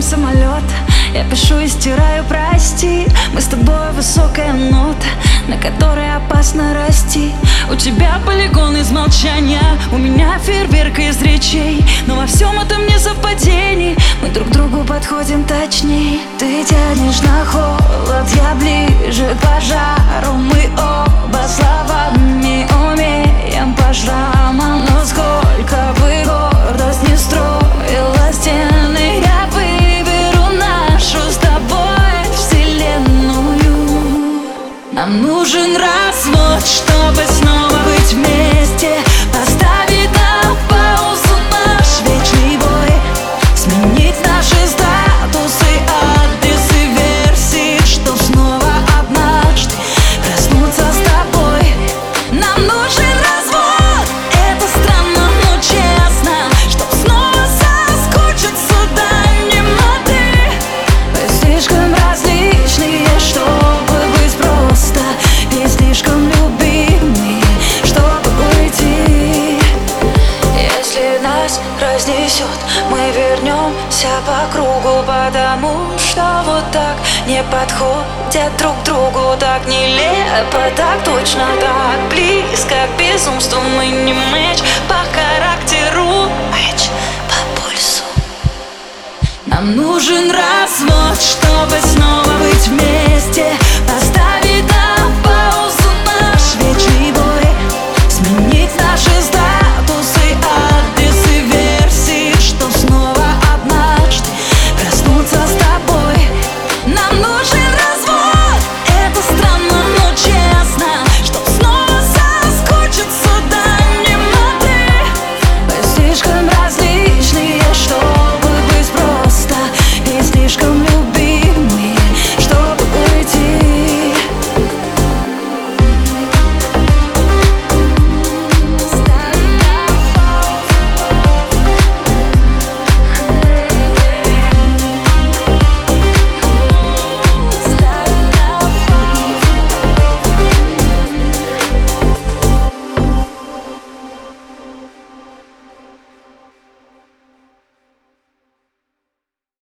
самолет. Я пишу и стираю прости. Мы с тобой высокая нота, на которой опасно расти. У тебя полигон из молчания, у меня фейерверк из речей. Но во всем этом не совпадений, мы друг к другу подходим точней. Ты тянешь на холод, я ближе к пожару. Мы оба словами умеем по шрамам. Но сколько бы гордость не строила стены, я выберу нашу с тобой вселенную. Нам нужен развод, чтобы снова быть вместе. Поставить на паузу наш вечный бой, сменить наши статусы, адресы, версии, чтоб снова однажды проснуться с тобой. Нам нужен развод, это странно, но честно, чтоб снова соскучиться до немоты. Мы слишком различные, чтобы быть просто, и слишком любимые, чтобы уйти. Если нас разнесет, мы вернемся по кругу, потому что вот так не подходят друг другу. Так нелепо, так точно, так близко к безумству. Мы не мэч по характеру, мэч по пульсу. Нам нужен